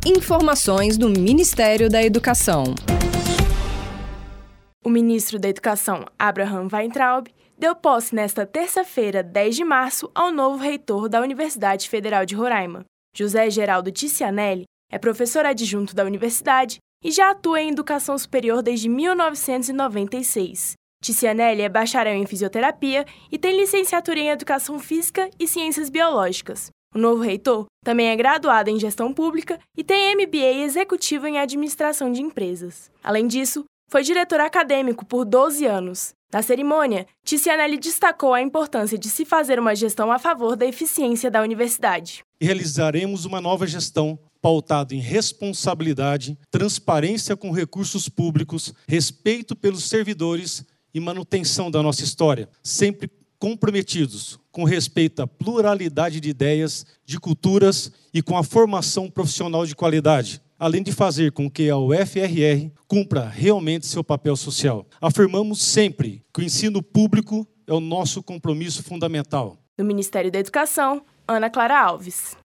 Informações do Ministério da Educação. O ministro da Educação, Abraham Weintraub, deu posse nesta terça-feira, 10 de março, ao novo reitor da Universidade Federal de Roraima. José Geraldo Ticianelli é professor adjunto da universidade e já atua em educação superior desde 1996. Ticianelli é bacharel em fisioterapia e tem licenciatura em educação física e ciências biológicas. O novo reitor também é graduado em gestão pública e tem MBA executivo em administração de empresas. Além disso, foi diretor acadêmico por 12 anos. Na cerimônia, Ticianelli destacou a importância de se fazer uma gestão a favor da eficiência da universidade. E realizaremos uma nova gestão pautada em responsabilidade, transparência com recursos públicos, respeito pelos servidores e manutenção da nossa história, sempre comprometidos com respeito à pluralidade de ideias, de culturas e com a formação profissional de qualidade, além de fazer com que a UFRR cumpra realmente seu papel social. Afirmamos sempre que o ensino público é o nosso compromisso fundamental. Do Ministério da Educação, Ana Clara Alves.